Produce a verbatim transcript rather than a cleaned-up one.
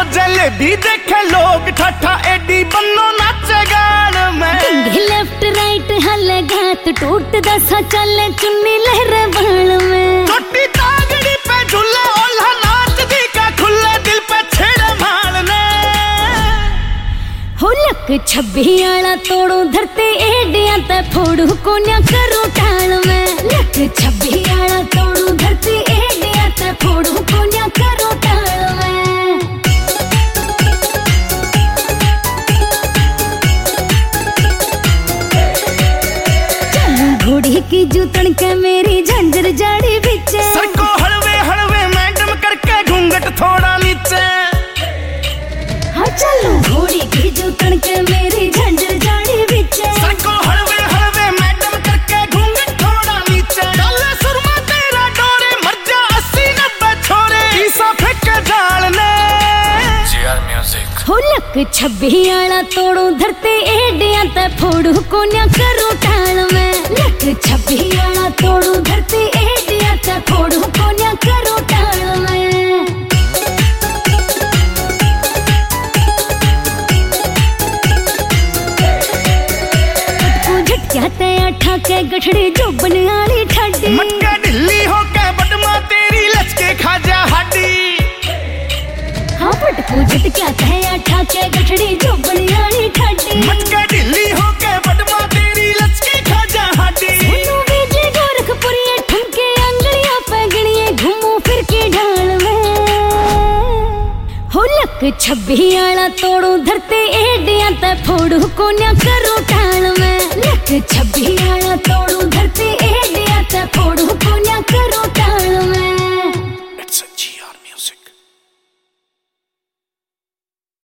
तो जलेबी देखे लोग ठठा एडी बन्नो नाचे गान में। लेफ्ट राइट हले घात टूट दसा चले चुन्नी लहरे बाल में। छोटी तागड़ी पे झूले ओल्हा नाच दी का खुले दिल पे छेड़े माल ने। हो लक छब्बी आला तोड़ू धरती एडिया ते फोड़ू कोन्या करू टाल में। लक छब्बी आला तोड़ू धरती एडिया ते फोड़ू कोन्या करू टाल में। चलू घोड़ी की जूतन के मेरी झंझर जाड़ी बिचे। सर को हलवे हलवे मैडम करके घूंघट थोड़ा नीचे। हाँ चलू घोड़ी की जूतन के मेरी झंझर जाड़ी बिचे। सर को हलवे हलवे मैडम करके घूंघट थोड़ा नीचे। डाले सुरमा तेरा डोरे मर जा अस्सी नब्बे छोरे ईसा फेंके जाल ने। GR music. हो लक छब्बी आला तोड़ू धरती एडिया ते फोड़ू कोन्या करू टाल में। लक छब्बी आला तोड़ू धरती एडिया ते फोड़ू कोन्या करू टाल में। झटक्या ते अठा के गठड़ी जोबन आली ठाडी। मटका ढिल्ली हो के बटमा तेरी लचके खाजा हाडी। हाँ पटकू झटक्या ते अठा के गठड़ी जोबन आली ठाडी। मटका ढिल्ली हो के बटमा तेरी लचके खाजा हाडी। सोनू बीजे गोरखपुरिया ठुमके अंगड़िया पे गणिए घूमू फिर के ढाल में। हो लक छब्बी आला तोड़ू धरती एडिया ते फोड़ू कोन्या करू टाल में। लक छब्बी आला तोड़ू धरती